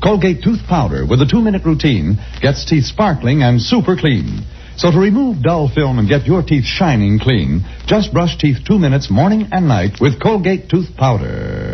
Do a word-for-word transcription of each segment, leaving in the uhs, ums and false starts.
Colgate Tooth Powder with a two-minute routine gets teeth sparkling and super clean. So to remove dull film and get your teeth shining clean, just brush teeth two minutes morning and night with Colgate Tooth Powder.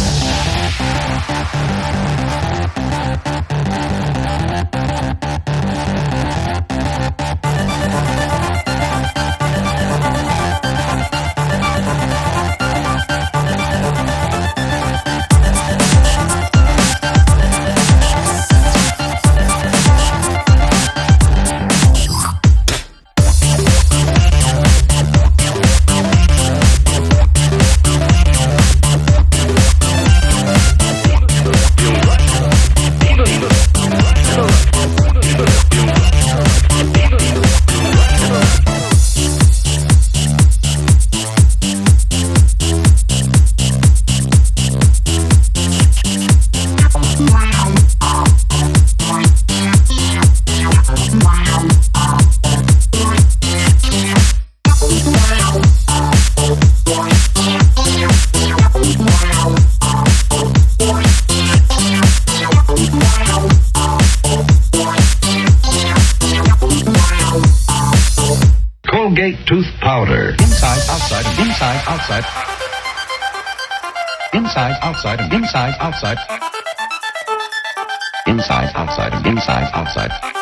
Colgate Tooth Powder. Inside, outside, and inside, outside. Inside, outside, and inside, outside. Inside, outside, and inside, outside.